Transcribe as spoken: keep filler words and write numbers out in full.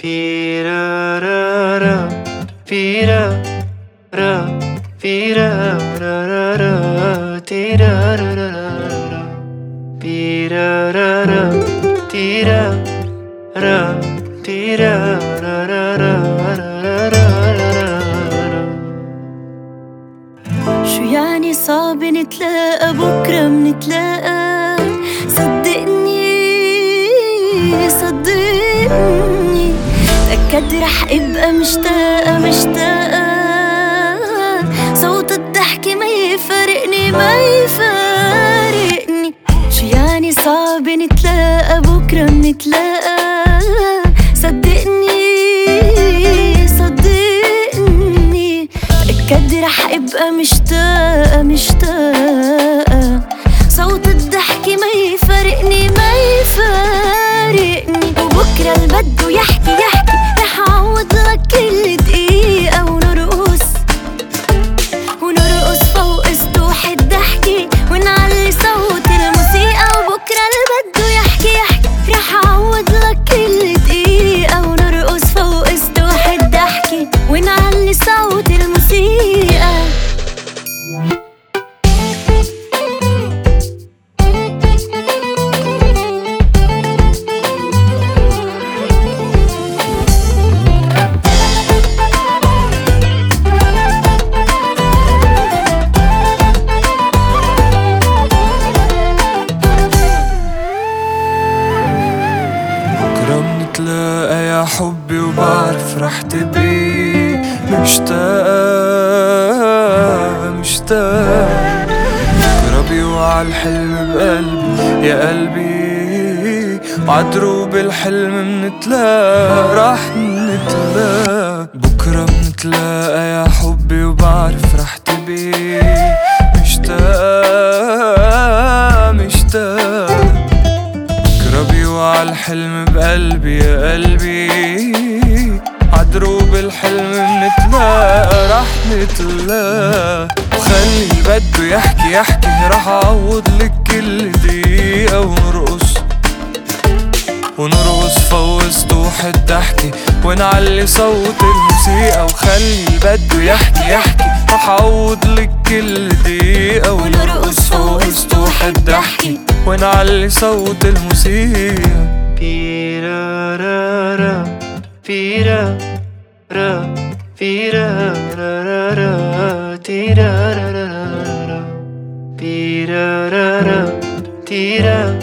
Pira ra ra, pira ra, pira ra ra ra, tira ra ra ra, pira ra ra, tira ra, tira ra ra ra ra. شو يعني صعب نتلاقى بكرة منتلاقى؟ صدقني صدقني تأكد رح ابقى مشتاقة مشتاقة. صوت الضحك ما يفارقني ما يفارقني. شو يعني صعب نتلاقى بكرة منتلاقى؟ صدقني صدقني تأكد رح ابقى مشتاقة مشتاقة. صوت الضحك ما يفارقني ما يفارقني. وبكرة البدو يحكي يحكي رح اعوض لك كل دقيقة. ونرقص ونرقص فوق سطوح الضحكة ونعلي صوت الموسيقى. وبكرة البدو يحكي يحكي رح اعوض لك كل دقيقة. ونرقص فوق سطوح الضحكة ونعلي صوت الموسيقى. منتلاقى يا حبي وبعرف رح تبقي مشتاقة مشتاقة. بكرة بيوعى الحلم بقلبي يا قلبي. وعدروب الحلم منتلاقى رح نتلاقى. بكرة منتلاقى يا حبي وبعرف رح تبقي مشتاقة مشتاقة. بيوعى الحلم بقلبي يا قلبي. عدروب الحلم منتلاقى رح نتلاقى. وخلي البدو يحكي يحكي رح اعوض لك كل دقيقة. ونرقص ونرقص فوق سطوح الضحكة ونعلي صوت الموسيقى. وخلي البدو يحكي يحكي رح اعوض لك كل دقيقة. ونرقص فوق سطوح الضحكة ونعلي صوت الموسيقى. Pira ra ra, pira ra, pira ra ra ra, tira ra ra ra, pira ra ra, tira.